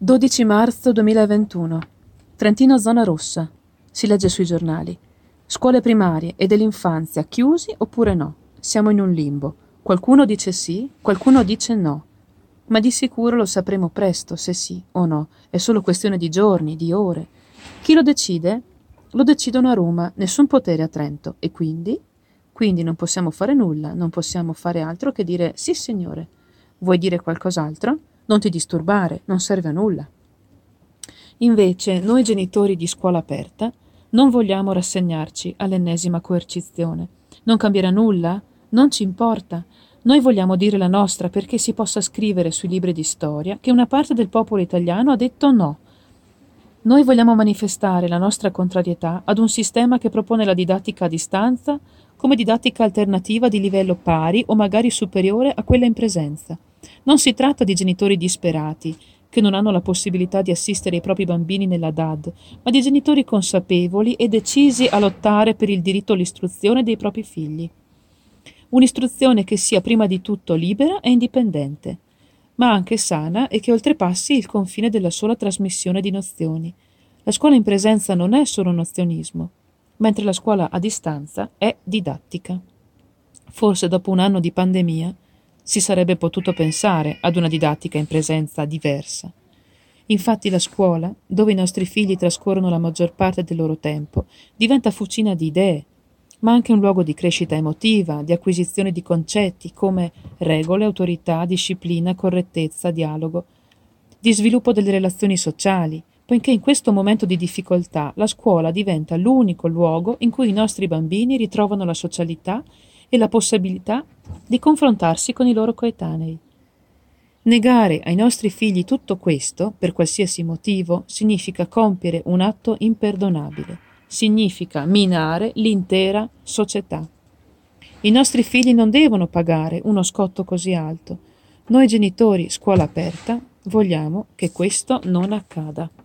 12 marzo 2021. Trentino zona rossa. Si legge sui giornali. Scuole primarie e dell'infanzia chiusi oppure no? Siamo in un limbo. Qualcuno dice sì, qualcuno dice no. Ma di sicuro lo sapremo presto se sì o no. È solo questione di giorni, di ore. Chi lo decide? Lo decidono a Roma, nessun potere a Trento. E quindi? Quindi non possiamo fare nulla, non possiamo fare altro che dire sì signore. Vuoi dire qualcos'altro? Non ti disturbare, non serve a nulla. Invece, noi genitori di scuola aperta non vogliamo rassegnarci all'ennesima coercizione. Non cambierà nulla? Non ci importa. Noi vogliamo dire la nostra perché si possa scrivere sui libri di storia che una parte del popolo italiano ha detto no. Noi vogliamo manifestare la nostra contrarietà ad un sistema che propone la didattica a distanza come didattica alternativa di livello pari o magari superiore a quella in presenza. Non si tratta di genitori disperati, che non hanno la possibilità di assistere i propri bambini nella DAD, ma di genitori consapevoli e decisi a lottare per il diritto all'istruzione dei propri figli. Un'istruzione che sia prima di tutto libera e indipendente, ma anche sana e che oltrepassi il confine della sola trasmissione di nozioni. La scuola in presenza non è solo nozionismo, mentre la scuola a distanza è didattica. Forse dopo un anno di pandemia si sarebbe potuto pensare ad una didattica in presenza diversa. Infatti la scuola, dove i nostri figli trascorrono la maggior parte del loro tempo, diventa fucina di idee, ma anche un luogo di crescita emotiva, di acquisizione di concetti come regole, autorità, disciplina, correttezza, dialogo, di sviluppo delle relazioni sociali, poiché in questo momento di difficoltà la scuola diventa l'unico luogo in cui i nostri bambini ritrovano la socialità e la possibilità di confrontarsi con i loro coetanei. Negare ai nostri figli tutto questo, per qualsiasi motivo, significa compiere un atto imperdonabile, significa minare l'intera società. I nostri figli non devono pagare uno scotto così alto. Noi genitori, scuola aperta, vogliamo che questo non accada.